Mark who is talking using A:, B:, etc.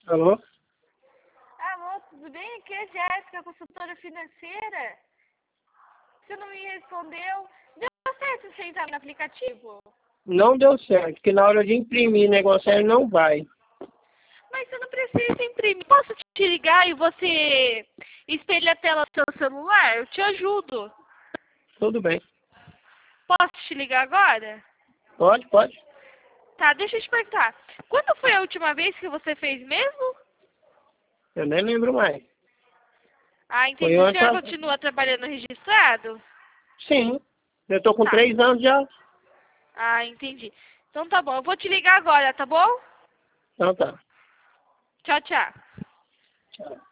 A: Alô?
B: Alô, tudo bem? Aqui é a Jéssica, consultora financeira. Você não me respondeu. Deu certo você entrar no aplicativo?
A: Não deu certo, porque na hora de imprimir o negócio aí não vai.
B: Mas você não precisa imprimir. Posso te ligar e você espelha a tela do seu celular? Eu te ajudo.
A: Tudo bem.
B: Posso te ligar agora?
A: Pode, pode.
B: Tá, deixa eu te perguntar. Quando foi a última vez que você fez mesmo?
A: Eu nem lembro mais.
B: Ah,
A: Foi
B: entendi. O
A: antes.
B: senhor continua trabalhando registrado?
A: Sim. Eu tô com
B: Tá.
A: 3 anos já.
B: Ah, entendi. Então tá bom. Eu vou te ligar agora, tá bom?
A: Então tá.
B: Tchau, tchau.
A: Tchau.